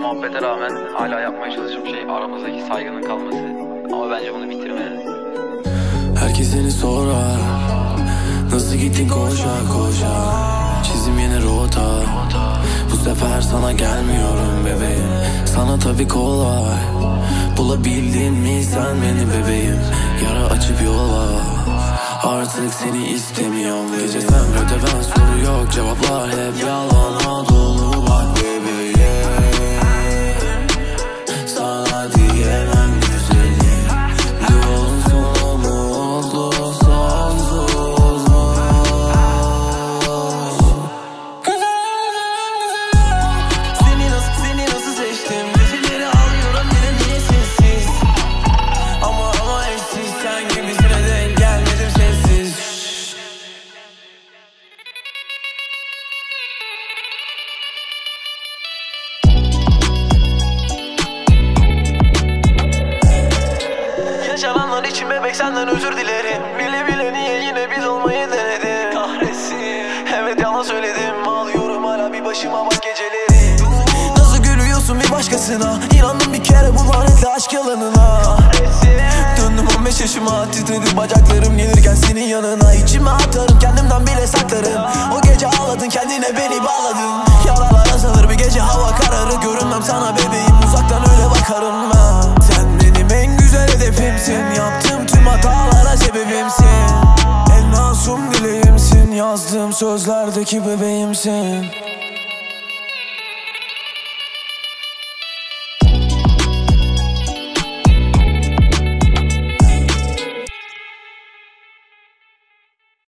muhabbete rağmen hala yapmaya çalıştığım şey aramızdaki saygının kalması. Ama bence bunu bitirme. Herkes seni sorar, nasıl gittin koşa koşa. Çizim yeni rota, bu sefer sana gelmiyorum bebeğim. Sana tabii kolay, bulabildin mi sen beni bebeğim. Yara açıp yola, artık seni istemiyorum bebeğim. Gece sen ödeven soru yok, cevaplar hep yalana dolu bak bebeğim. Sana diyemem güzelim, yolun sonu mu oldu sonsuz mu? Seni nasıl seçtim, geceleri ağlıyorum yine niye sessiz. Ama eşsiz, sen gibisine denk gelmedim sessiz. Yaşananlar için bebek senden özür dilerim. Bile bile niye yine biz olmayı denedim. Kahretsin, evet yalan söyledim. Ağlıyorum hala bir başıma bak geceleri. Nasıl gülüyorsun bir başkasına, İnandım bir kere bu lanetli aşk yalanına. Döndüm 15 yaşıma, titredi bacaklarım gelirken senin yanına. İçime atarım, kendimden bile saklarım. O gece ağladın, kendine beni bağladın. Yaralar azalır bir gece, hava kararır. Görünmem sana bebeğim, uzaktan öyle bakarım ben. Sen benim en güzel hedefimsin, yaptığım tüm hatalara sebebimsin. En masum dileğimsin, yazdığım sözlerdeki bebeğimsin.